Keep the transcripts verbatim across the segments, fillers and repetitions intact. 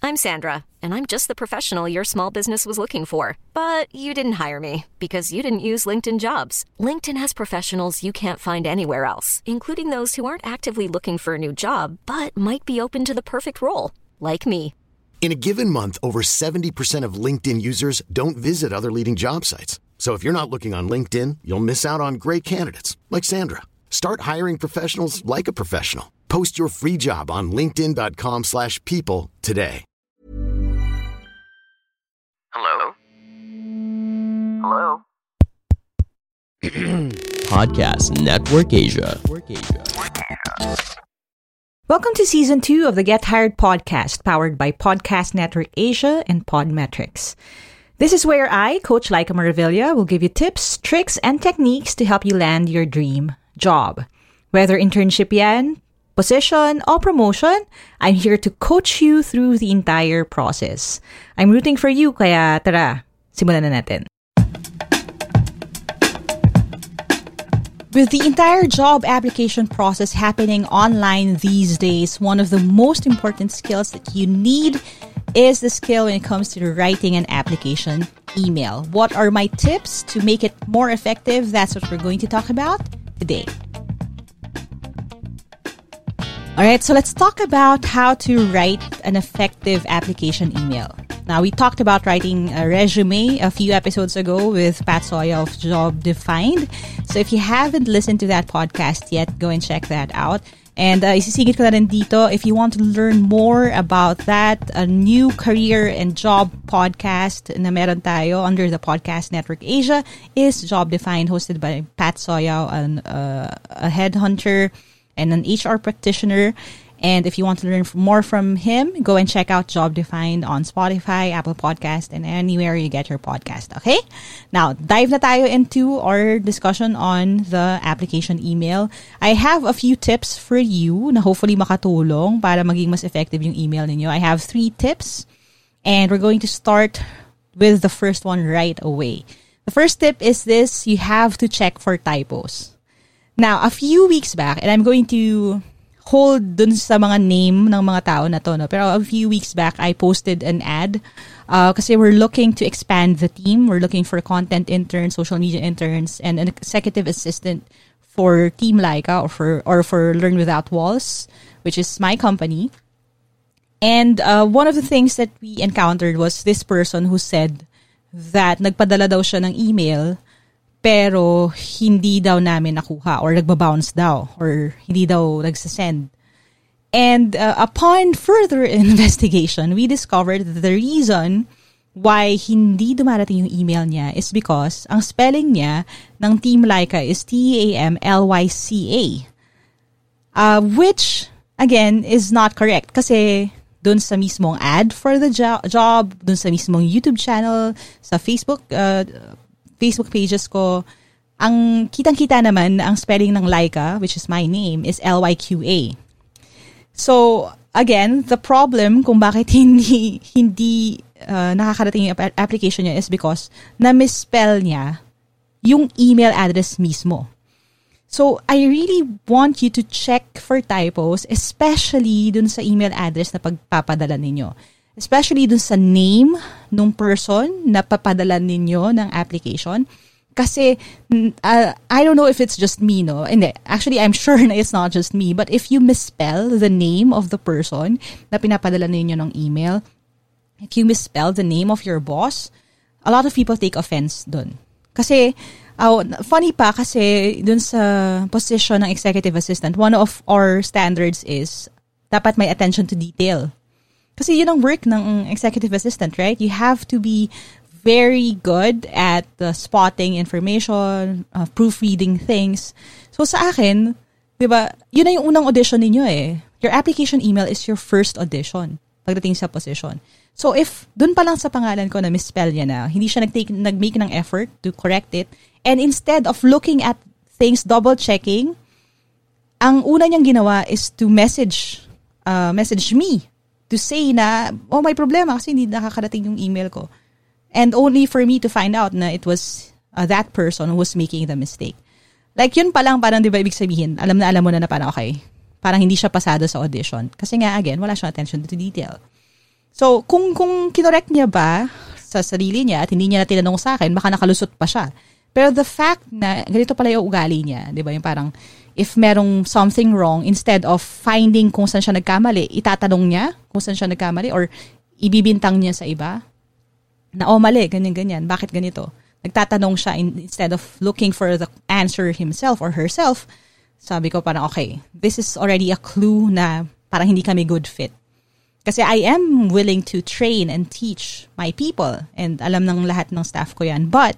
I'm Sandra, and I'm just the professional your small business was looking for. But you didn't hire me because you didn't use LinkedIn Jobs. LinkedIn has professionals you can't find anywhere else, including those who aren't actively looking for a new job, but might be open to the perfect role, like me. In a given month, over seventy percent of LinkedIn users don't visit other leading job sites. So if you're not looking on LinkedIn, you'll miss out on great candidates like Sandra. Start hiring professionals like a professional. Post your free job on linkedin.com slash people today. Hello? Hello? Podcast Network Asia. Welcome to Season two of the Get Hired podcast, powered by Podcast Network Asia and Podmetrics. This is where I, Coach Laika Maravilla, will give you tips, tricks, and techniques to help you land your dream job. Whether internship yan, position, or promotion, I'm here to coach you through the entire process. I'm rooting for you, kaya tara, simulan na natin. With the entire job application process happening online these days, one of the most important skills that you need is the skill when it comes to writing an application email. What are my tips to make it more effective? That's what we're going to talk about today. Alright, so let's talk about how to write an effective application email. Now, we talked about writing a resume a few episodes ago with Pat Soya of Job Defined. So if you haven't listened to that podcast yet, go and check that out. And uh, isisigit ko na rin dito, if you want to learn more about that, a new career and job podcast na meron tayo under the Podcast Network Asia is Job Defined, hosted by Pat Soya, an, uh, a headhunter and an H R practitioner. And if you want to learn more from him, go and check out Job Defined on Spotify, Apple Podcast, and anywhere you get your podcast. Okay? Now, dive na tayo into our discussion on the application email. I have a few tips for you na hopefully makatulong para maging mas effective yung email ninyo. I have three tips, and we're going to start with the first one right away. The first tip is this: you have to check for typos. Now, a few weeks back, and I'm going to hold dun sa mga name ng mga tao na to, no? Pero a few weeks back, I posted an ad uh, kasi we're looking to expand the team. We're looking for content interns, social media interns, and an executive assistant for Team Laika or for or for Learn Without Walls, which is my company. And uh, one of the things that we encountered was this person who said that nagpadala daw siya ng email pero hindi daw namin nakuha or nagbabounce daw or hindi daw nagsasend. And uh, upon further investigation, we discovered that the reason why hindi dumarating yung email niya is because ang spelling niya ng Team Laika is T E A M L Y C A. Uh, which, again, is not correct kasi dun sa mismong ad for the jo- job, dun sa mismong YouTube channel, sa Facebook uh, Facebook pages ko, ang kitang-kita naman ang spelling ng Laika, which is my name, is L Y Q A. So, again, the problem kung bakit hindi hindi uh, nakakarating yung application niya is because na-misspell niya yung email address mismo. So, I really want you to check for typos, especially dun sa email address na pagpapadala ninyo. Especially dun sa name nung person na papadala ninyo ng application. Kasi, uh, I don't know if it's just me, no? Hindi. Actually, I'm sure na it's not just me. But if you misspell the name of the person na pinapadala ninyo ng email, if you misspell the name of your boss, a lot of people take offense dun. Kasi, uh, funny pa kasi dun sa position ng executive assistant, one of our standards is dapat may attention to detail. Kasi yun ang work ng executive assistant, right? You have to be very good at uh, spotting information, uh, proofreading things. So sa akin, di ba, yun na yung unang audition ninyo eh. Your application email is your first audition pagdating sa position. So if dun pa lang sa pangalan ko na misspell niya na, hindi siya nag-take, nag-make ng effort to correct it, and instead of looking at things, double-checking, ang una niyang ginawa is to message, uh, message me to say na, oh, may problema kasi hindi nakakarating yung email ko. And only for me to find out na it was uh, that person who was making the mistake. Like, yun pa lang, parang di ba ibig sabihin, alam na alam mo na na parang, okay, parang hindi siya pasado sa audition. Kasi nga, again, wala siyang attention to detail. So, kung kung kinorek niya ba sa sarili niya at hindi niya na tinanong sa akin, baka nakalusot pa siya. Pero the fact na ganito pala yung ugali niya, di ba? Yung parang, if merong something wrong, instead of finding kung saan siya nagkamali, itatanong niya kung saan siya nagkamali or ibibintang niya sa iba na, oh, mali, ganyan-ganyan. Bakit ganito? Nagtatanong siya in, instead of looking for the answer himself or herself. Sabi ko parang, okay, this is already a clue na parang hindi kami good fit. Kasi I am willing to train and teach my people and alam ng lahat ng staff ko yan. But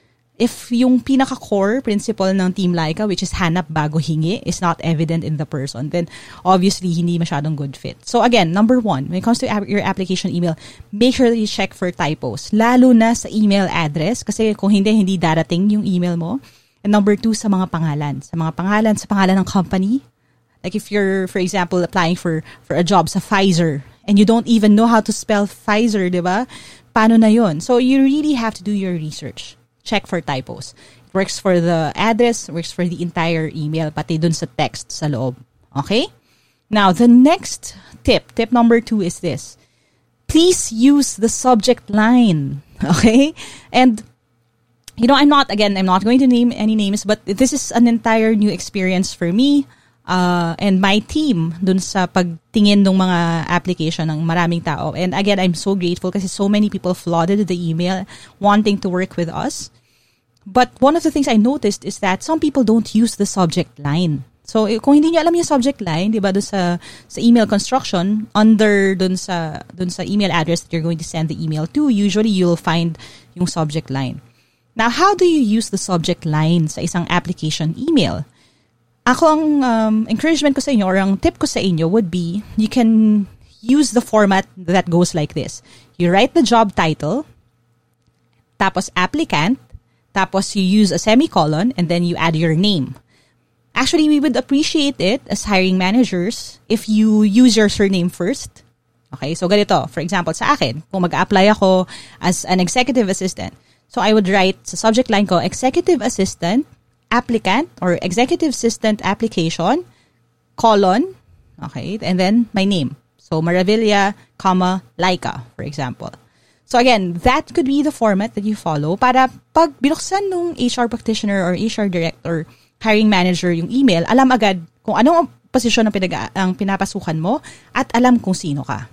if yung pinaka-core principle ng Team Laika, which is hanap bago hingi, is not evident in the person, then obviously hindi masyadong good fit. So again, number one, when it comes to your application email, make sure that you check for typos. Lalo na sa email address, kasi kung hindi, hindi darating yung email mo. And number two, sa mga pangalan. Sa mga pangalan, sa pangalan ng company. Like if you're, for example, applying for, for a job sa Pfizer, and you don't even know how to spell Pfizer, di ba? Paano na yun? So you really have to do your research. Check for typos. It works for the address, works for the entire email, pati dun sa text sa loob. Okay? Now, the next tip, tip number two is this. Please use the subject line. Okay? And, you know, I'm not, again, I'm not going to name any names, but this is an entire new experience for me uh, and my team dun sa pagtingin ng mga application ng maraming tao. And again, I'm so grateful kasi so many people flooded the email wanting to work with us. But one of the things I noticed is that some people don't use the subject line. So, kung hindi niyo alam yung subject line, di ba, dun sa, sa email construction, under dun sa, dun sa email address that you're going to send the email to, usually you'll find yung subject line. Now, how do you use the subject line sa isang application email? Ako, ang um, encouragement ko sa inyo or ang tip ko sa inyo would be, you can use the format that goes like this. You write the job title, tapos applicant, tapos you use a semicolon, and then you add your name. Actually, we would appreciate it as hiring managers if you use your surname first. Okay, so ganito. For example, sa akin, kung mag-apply ako as an executive assistant, so I would write sa subject line ko, executive assistant, applicant, or executive assistant application, colon, okay, and then my name. So Maravilla, comma, Laika, for example. So again, that could be the format that you follow para pag binuksan nung H R practitioner or H R director, hiring manager yung email, alam agad kung anong posisyon ang, pinag- ang pinapasukan mo at alam kung sino ka.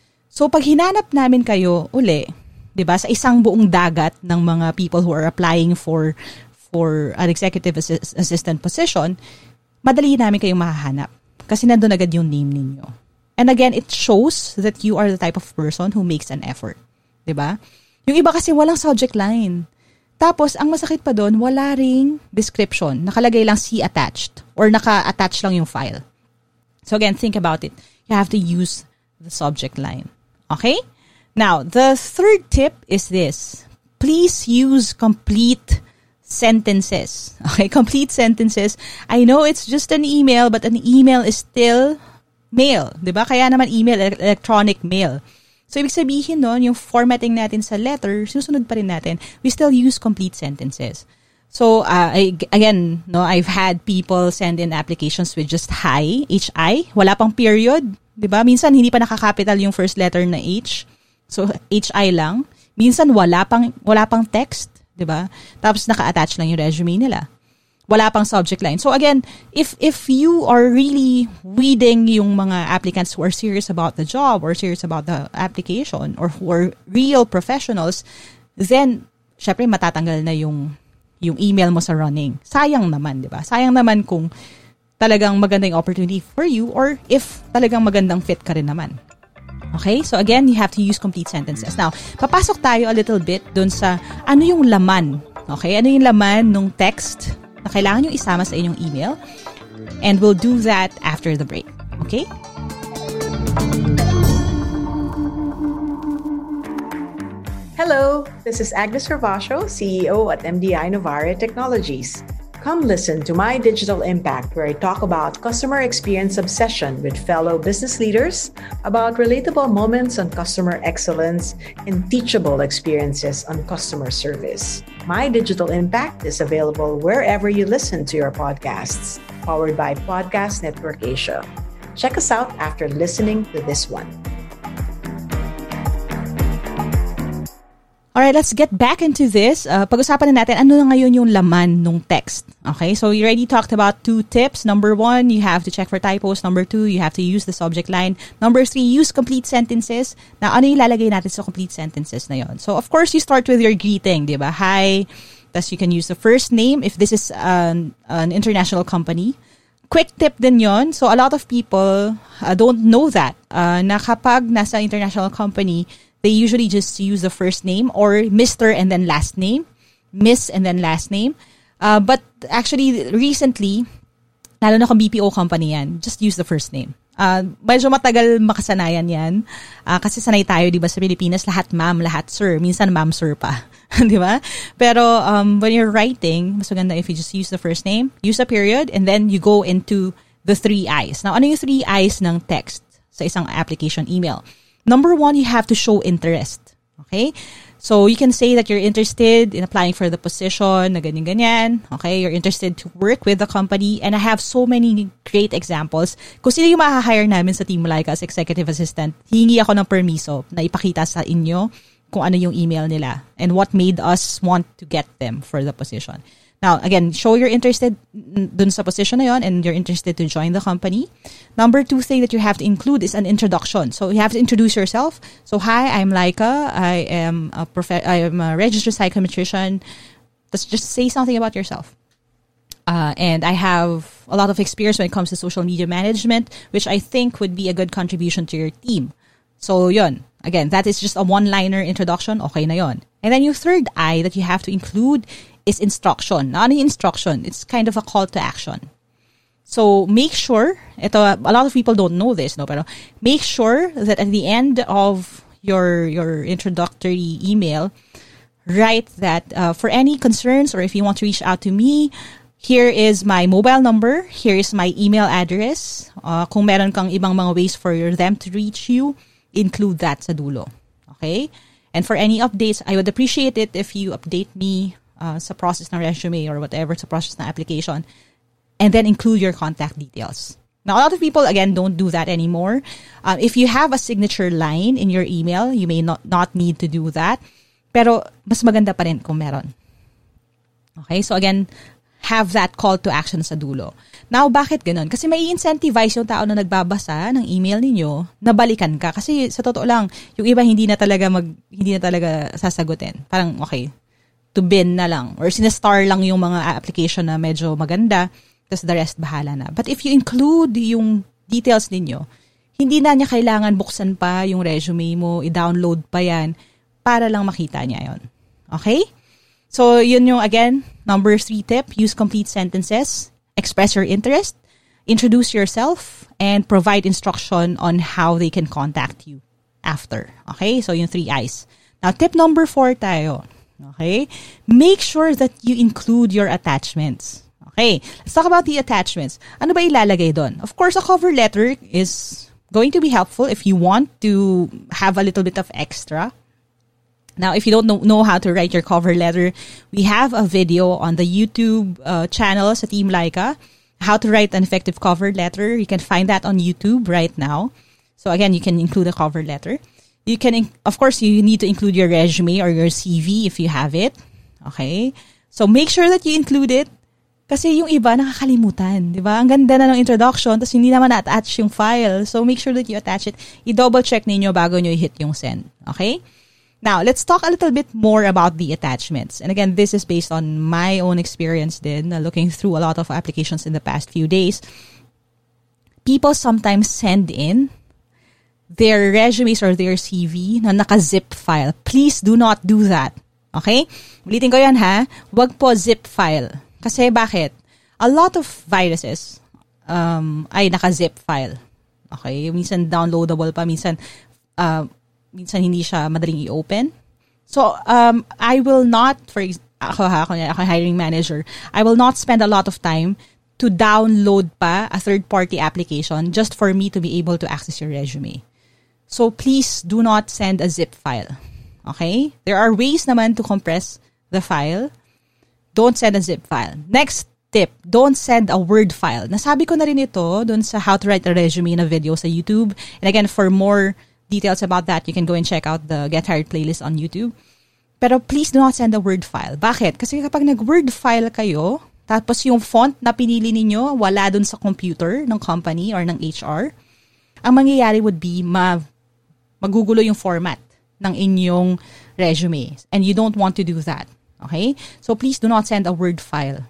So pag hinanap namin kayo uli, 'di ba, sa isang buong dagat ng mga people who are applying for for an executive assist- assistant position, madali namin kayong mahahanap kasi nandun agad yung name ninyo. And again, it shows that you are the type of person who makes an effort. Diba? Yung iba kasi walang subject line. Tapos, ang masakit pa doon, wala ring description. Nakalagay lang see attached or naka-attach lang yung file. So again, think about it. You have to use the subject line. Okay? Now, the third tip is this. Please use complete sentences. Okay? Complete sentences. I know it's just an email, but an email is still mail. Diba? Kaya naman email, electronic mail. So, ibig sabihin nun, yung formatting natin sa letter, susunod pa rin natin. We still use complete sentences. So, uh, I, again, no, I've had people send in applications with just hi, H I. Wala pang period. Diba? Minsan, hindi pa nakakapital yung first letter na H. So, H I lang. Minsan, wala pang, wala pang text. Diba? Tapos, naka-attach lang yung resume nila. Wala pang subject line. So again, if if you are really weeding yung mga applicants who are serious about the job or serious about the application or who are real professionals, then syempre matatanggal na yung yung email mo sa running. Sayang naman, di ba? Sayang naman kung talagang maganda yung opportunity for you or if talagang magandang fit ka rin naman. Okay? So again, you have to use complete sentences. Now, papasok tayo a little bit dun sa ano yung laman. Okay? Ano yung laman ng text na kailangan nyo isama sa inyong email. And we'll do that after the break. Okay? Hello, this is Agnes Ravasio, C E O at M D I Novare Technologies. Come listen to my Digital Impact, where I talk about customer experience obsession with fellow business leaders, about relatable moments on customer excellence, and teachable experiences on customer service. My Digital Impact is available wherever you listen to your podcasts, powered by Podcast Network Asia. Check us out after listening to this one. Alright, let's get back into this. Uh, pag-usapan na natin ano na ngayon yung laman ng text. Okay, so we already talked about two tips. Number one, you have to check for typos. Number two, you have to use the subject line. Number three, use complete sentences. Na ano yung lalagay natin sa complete sentences na yon? So of course, you start with your greeting, di ba? Hi. Thus, you can use the first name if this is an, an international company. Quick tip din yon. So a lot of people uh, don't know that. Uh, na kapag nasa international company, they usually just use the first name or Mister and then last name, Miss and then last name. Uh, but actually, recently, lalo na kung B P O company yan, just use the first name. Uh, medyo matagal makasanayan yan. Uh, kasi sanay tayo, di ba, sa Pilipinas, lahat ma'am, lahat sir. Minsan ma'am, sir pa. Di ba? Pero um, when you're writing, mas maganda if you just use the first name, use a period, and then you go into the three I's. Now, ano yung three I's ng text sa isang application email? Number one, you have to show interest. Okay? So, you can say that you're interested in applying for the position, na ganyan-ganyan. Okay? You're interested to work with the company. And I have so many great examples. Kung sino yung ma-hire namin sa Team Laika as executive assistant, hihingi ako ng permiso na ipakita sa inyo kung ano yung email nila and what made us want to get them for the position. Now, again, show you're interested dun sa position na yon and you're interested to join the company. Number two thing that you have to include is an introduction. So you have to introduce yourself. So, hi, I'm Laika. I am a prof- I am a registered psychometrician. Let's just say something about yourself. Uh, and I have a lot of experience when it comes to social media management, which I think would be a good contribution to your team. So, yon. Again, that is just a one-liner introduction. Okay na yon. And then yung third I that you have to include is instruction. Now, ano yung instruction? It's kind of a call to action. So, make sure, ito, a lot of people don't know this, no? Pero make sure that at the end of your your introductory email, write that uh, for any concerns or if you want to reach out to me, here is my mobile number, here is my email address. Uh, kung meron kang ibang mga ways for them to reach you, include that sa dulo. Okay? And for any updates, I would appreciate it if you update me Uh, sa process ng resume or whatever, sa process ng application, and then include your contact details. Now, a lot of people, again, don't do that anymore. Uh, if you have a signature line in your email, you may not, not need to do that. Pero, mas maganda pa rin kung meron. Okay? So, again, have that call to action sa dulo. Now, bakit ganun? Kasi may incentivize yung tao na nagbabasa ng email ninyo na balikan ka. Kasi, sa totoo lang, yung iba hindi na talaga mag, hindi na talaga sasagutin. Parang, okay, to bin na lang. Or sinastar lang yung mga application na medyo maganda, tapos the rest bahala na. But if you include yung details ninyo, hindi na niya kailangan buksan pa yung resume mo, i-download pa yan, para lang makita niya yon. Okay? So, yun yung, again, number three tip, use complete sentences, express your interest, introduce yourself, and provide instruction on how they can contact you after. Okay? So, yung three I's. Now, tip number four tayo. Okay? Make sure that you include your attachments. Okay, let's talk about the attachments. Ano ba ilalagay doon? Of course, a cover letter is going to be helpful if you want to have a little bit of extra. Now, if you don't know, know how to write your cover letter, we have a video on the YouTube uh, channel sa Team Laika, how to write an effective cover letter. You can find that on YouTube right now. So again, you can include a cover letter. You can, of course, you need to include your resume or your C V if you have it. Okay? So, make sure that you include it. Kasi yung iba, nakakalimutan. Diba? Ang ganda na ng introduction, tapos hindi naman na-attach yung file. So, make sure that you attach it. I-double check ninyo bago nyo i-hit yung send. Okay? Now, let's talk a little bit more about the attachments. And again, this is based on my own experience din, uh, looking through a lot of applications in the past few days. People sometimes send in their resumes or their C V na naka-zip file. Please do not do that. Okay? Ulitin ko yan ha. Wag po zip file. Kasi bakit? A lot of viruses um, ay naka-zip file. Okay? Minsan downloadable pa. Minsan, uh, minsan hindi siya madaling i-open. So, um, I will not, for ako ha, ako, ako hiring manager, I will not spend a lot of time to download pa a third-party application just for me to be able to access your resume. So, please do not send a zip file. Okay? There are ways naman to compress the file. Don't send a zip file. Next tip, don't send a Word file. Nasabi ko na rin ito dun sa How to Write a Resume na video sa YouTube. And again, for more details about that, you can go and check out the Get Hired playlist on YouTube. Pero please do not send a Word file. Bakit? Kasi kapag nag-Word file kayo, tapos yung font na pinili ninyo wala dun sa computer ng company or ng H R, ang mangyayari would be ma magugulo yung format ng inyong resume. And you don't want to do that. Okay? So please do not send a Word file.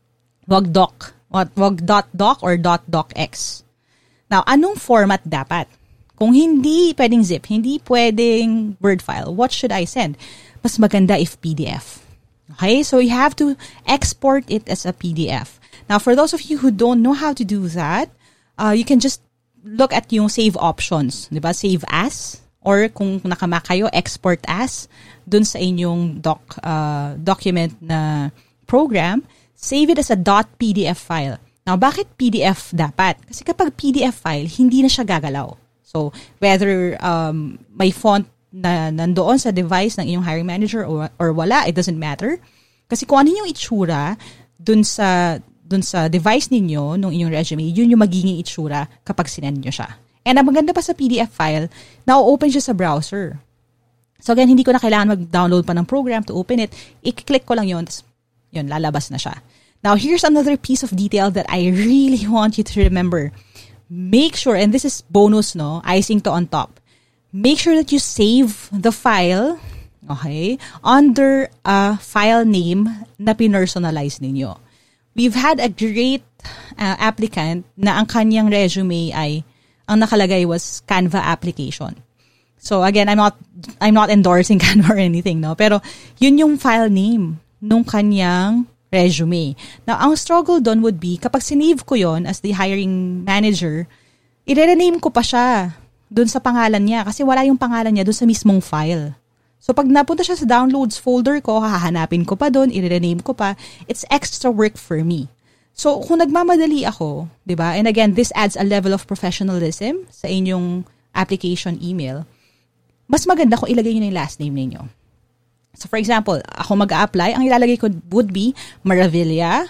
Wag doc. Wag .doc or .docx. Now, anong format dapat? Kung hindi pwedeng zip, hindi pwedeng Word file, what should I send? Mas maganda if P D F. Okay? So you have to export it as a P D F. Now, for those of you who don't know how to do that, uh, you can just look at yung save options. Diba? Save as. Or kung nakamac kayo, export as. Dun sa inyong doc, uh, document na program, save it as a .pdf file. Now, bakit P D F dapat? Kasi kapag P D F file, hindi na siya gagalaw. So, whether um, may font na nandoon sa device ng iyong hiring manager or, or wala, it doesn't matter. Kasi kung ano yung itsura dun sa, dun sa device ninyo, nung inyong resume, yun yung magiging itsura kapag sinend nyo siya. And ang maganda pa sa P D F file, na-open siya sa browser. So again, hindi ko na kailangan mag-download pa ng program to open it. I-click ko lang yun, tapos yun, lalabas na siya. Now, here's another piece of detail that I really want you to remember. Make sure, and this is bonus, no? Icing to on top. Make sure that you save the file, okay, under a file name na pinersonalize ninyo. We've had a great uh, applicant na ang kanyang resume ay, ang nakalagay was Canva application. So again, I'm not, I'm not endorsing Canva or anything, no? Pero yun yung file name nung kanyang resume. Now, ang struggle doon would be, kapag sinave ko yon as the hiring manager, i-rename ko pa siya doon sa pangalan niya kasi wala yung pangalan niya doon sa mismong file. So, pag napunta siya sa downloads folder ko, hahanapin ko pa doon, i-rename ko pa, it's extra work for me. So, kung nagmamadali ako, di ba? And again, this adds a level of professionalism sa inyong application email. Mas maganda kung ilagay nyo na yung last name ninyo. So, for example, ako mag-a-apply, ang ilalagay ko would be Maravilla,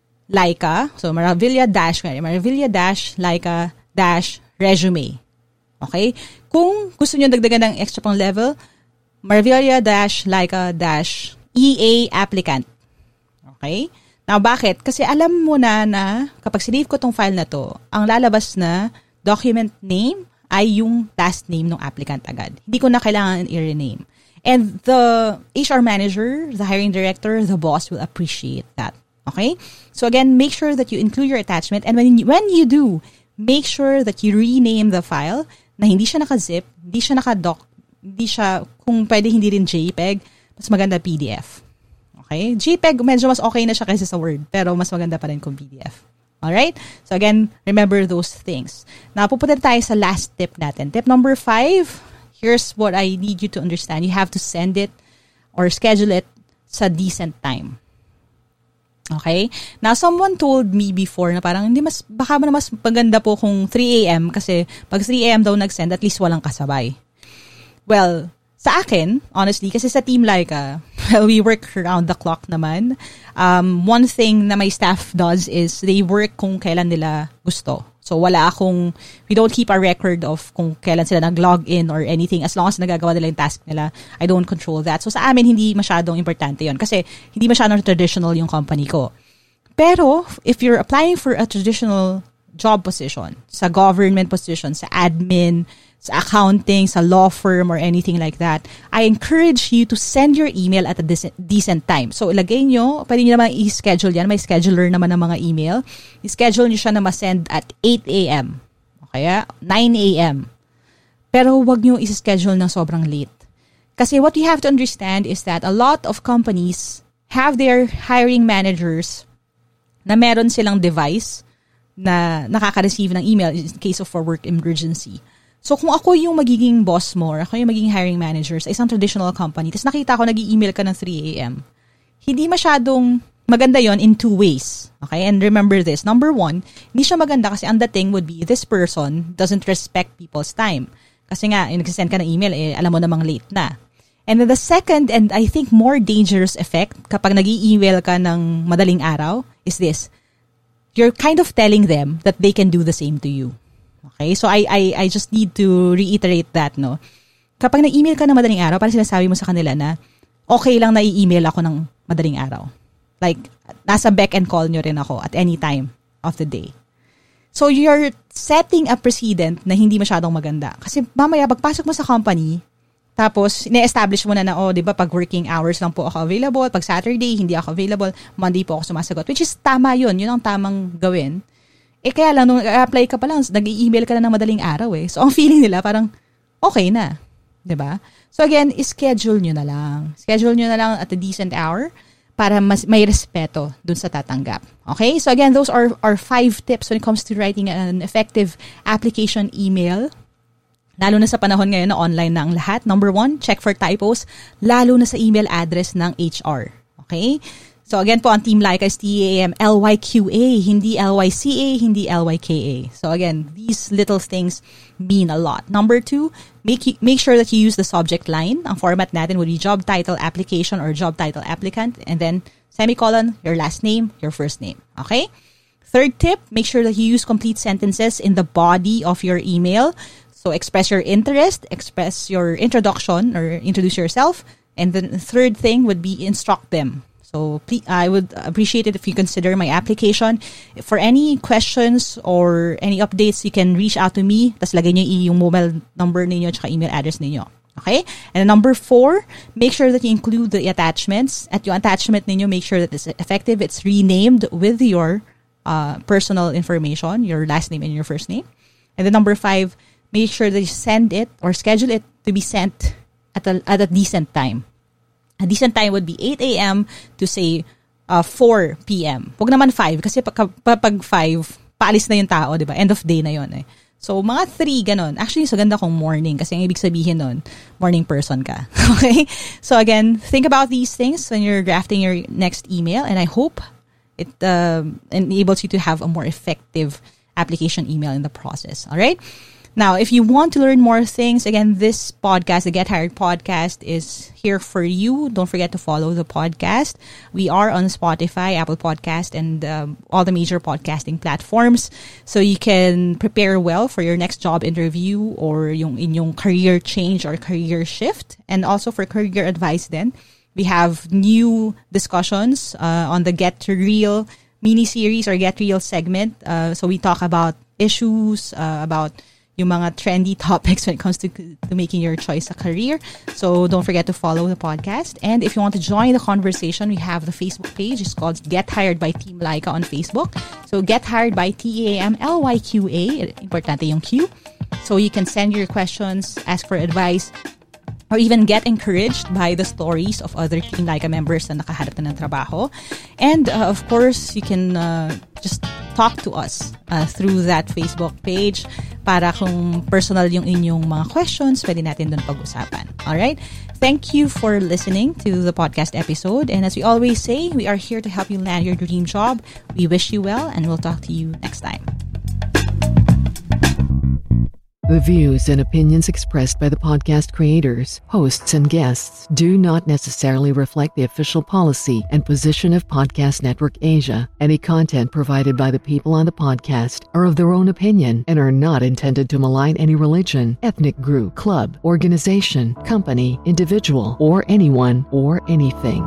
Laika. So, Maravilla dash, Maravilla dash, Laika dash, resume. Okay? Kung gusto nyo dagdagan ng extra pang level, Maravilla dash, Laika dash, E A applicant. Okay? Now, bakit? Kasi alam mo na na kapag sinave ko tong file na to, ang lalabas na document name ay yung last name ng applicant agad. Hindi ko na kailangan i-rename. And the H R manager, the hiring director, the boss will appreciate that. Okay? So again, make sure that you include your attachment. And when you, when you do, make sure that you rename the file na hindi siya naka-zip, hindi siya naka-doc, hindi siya, kung pwede hindi rin JPEG, mas maganda P D F. Okay? JPEG, medyo mas okay na siya kaysa sa Word, pero mas maganda pa rin kung P D F. Alright? So again, remember those things. Now, pupunta tayo sa last tip natin. Tip number five, here's what I need you to understand. You have to send it or schedule it sa decent time. Okay? Now, someone told me before na parang, hindi mas, baka na mas maganda po kung three a.m. kasi pag three a.m. daw nag-send, at least walang kasabay. Well, sa akin, honestly, kasi sa Team Laika, well, we work around the clock naman. Um, one thing na my staff does is they work kung kailan nila gusto. So, wala akong, we don't keep a record of kung kailan sila nag-log in or anything. As long as nagagawa nila yung task nila, I don't control that. So, sa amin, hindi masyadong importante yon kasi hindi masyadong traditional yung company ko. Pero, if you're applying for a traditional job position, sa government position, sa admin, sa accounting, sa law firm, or anything like that, I encourage you to send your email at a decent, decent time. So, ilagay nyo, pwede nyo naman i-schedule yan. May scheduler naman ng mga email. I-schedule nyo siya na ma-send at eight a.m. Okay? nine a.m. Pero wag nyo i-schedule ng sobrang late. Kasi what you have to understand is that a lot of companies have their hiring managers na meron silang device na nakaka-receive ng email in case of for work emergency. So, kung ako yung magiging boss mo or ako yung magiging hiring manager sa isang traditional company, tapos nakita ko nag-i-email ka ng three a.m., hindi masyadong maganda yon in two ways. Okay? And remember this. Number one, hindi siya maganda kasi ang dating would be this person doesn't respect people's time. Kasi nga, yung nagsisend ka ng email, eh, alam mo namang late na. And then the second, and I think more dangerous effect kapag nag-i-email ka ng madaling araw is this. You're kind of telling them that they can do the same to you. Okay? So, I I I just need to reiterate that, no? Kapag nag-email ka na madaling araw, parang sinasabi mo sa kanila na, okay lang na i-email ako ng madaling araw. Like, nasa beck and call nyo rin ako at any time of the day. So, you're setting a precedent na hindi masyadong maganda. Kasi mamaya, pagpasok mo sa company, tapos, ine-establish mo na na, oh, di ba, pag working hours lang po ako available, pag Saturday, hindi ako available, Monday po ako sumasagot. Which is, tama yun. Yun ang tamang gawin. Eh, kaya lang, nung apply ka pa lang, nag-i-email ka na ng madaling araw eh. So, ang feeling nila, parang, okay na. Di ba? So, again, schedule nyo na lang. Schedule nyo na lang at a decent hour para mas may respeto dun sa tatanggap. Okay? So, again, those are our five tips when it comes to writing an effective application email. Lalo na sa panahon ngayon na online na ang lahat. Number one, check for typos, lalo na sa email address ng H R. Okay? So again po, ang Team Laika is T A M L Y Q A, hindi L Y C A, hindi L Y K A. So again, these little things mean a lot. Number two, make make sure that you use the subject line. Ang format natin would be job title application or job title applicant, and then semicolon, your last name, your first name. Okay? Third tip, make sure that you use complete sentences in the body of your email. So express your interest, express your introduction or introduce yourself. And the third thing would be instruct them. So please, I would appreciate it if you consider my application. For any questions or any updates, you can reach out to me. Tas lagay nyo yung mobile number ninyo at email address ninyo. Okay? And number four, make sure that you include the attachments. At yung attachment ninyo, make sure that it's effective. It's renamed with your uh, personal information, your last name and your first name. And then number five, make sure that you send it or schedule it to be sent at a, at a decent time. A decent time would be eight a.m. to say uh, four p.m. Huwag naman five kasi pag, pag five, paalis na yung tao, di ba? End of day na yun eh. So, mga three, ganon. Actually, so ganda kong morning kasi ang ibig sabihin nun, morning person ka. Okay? So, again, think about these things when you're drafting your next email, and I hope it uh, enables you to have a more effective application email in the process. All right? Now, if you want to learn more things, again, this podcast, the Get Hired podcast, is here for you. Don't forget to follow the podcast. We are on Spotify, Apple Podcast, and um, all the major podcasting platforms. So you can prepare well for your next job interview or yung inyong career change or career shift. And also for career advice then, we have new discussions uh, on the Get Real mini-series or Get Real segment. Uh, so we talk about issues, uh, about yung mga trendy topics when it comes to, to making your choice a career. So don't forget to follow the podcast. And if you want to join the conversation, we have the Facebook page. It's called Get Hired by Team Laika on Facebook. So Get Hired by T A M L Y Q A. Importante yung Q. So you can send your questions, ask for advice, or even get encouraged by the stories of other Team Laika members na nakahanap na ng trabaho. And uh, of course, you can uh, just talk to us uh, through that Facebook page para kung personal yung inyong mga questions, pwede natin doon pag-usapan. Alright? Thank you for listening to the podcast episode. And as we always say, we are here to help you land your dream job. We wish you well, and we'll talk to you next time. The views and opinions expressed by the podcast creators, hosts, and guests do not necessarily reflect the official policy and position of Podcast Network Asia. Any content provided by the people on the podcast are of their own opinion and are not intended to malign any religion, ethnic group, club, organization, company, individual, or anyone or anything.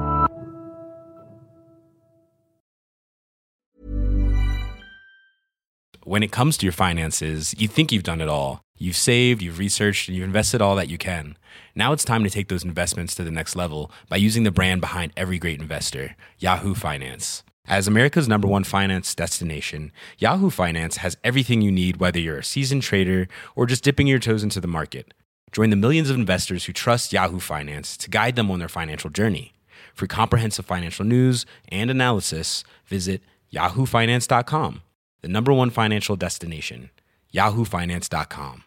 When it comes to your finances, you think you've done it all. You've saved, you've researched, and you've invested all that you can. Now it's time to take those investments to the next level by using the brand behind every great investor, Yahoo Finance. As America's number one finance destination, Yahoo Finance has everything you need, whether you're a seasoned trader or just dipping your toes into the market. Join the millions of investors who trust Yahoo Finance to guide them on their financial journey. For comprehensive financial news and analysis, visit yahoo finance dot com. The number one financial destination, yahoo finance dot com.